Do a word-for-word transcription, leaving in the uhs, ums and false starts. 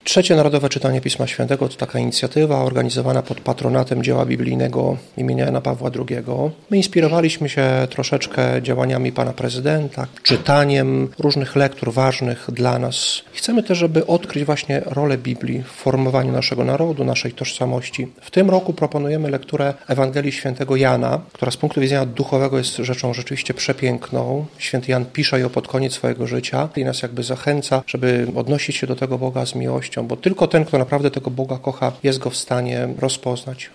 Trzecie Narodowe Czytanie Pisma Świętego to taka inicjatywa organizowana pod patronatem dzieła biblijnego imienia Jana Pawła drugiego. My inspirowaliśmy się troszeczkę działaniami pana prezydenta, czytaniem różnych lektur ważnych dla nas. Chcemy też, żeby odkryć właśnie rolę Biblii w formowaniu naszego narodu, naszej tożsamości. W tym roku proponujemy lekturę Ewangelii Świętego Jana, która z punktu widzenia duchowego jest rzeczą rzeczywiście przepiękną. Święty Jan pisze ją pod koniec swojego życia i nas jakby zachęca, żeby odnosić się do tego Boga z miłością, bo tylko ten, kto naprawdę tego Boga kocha, jest go w stanie rozpoznać.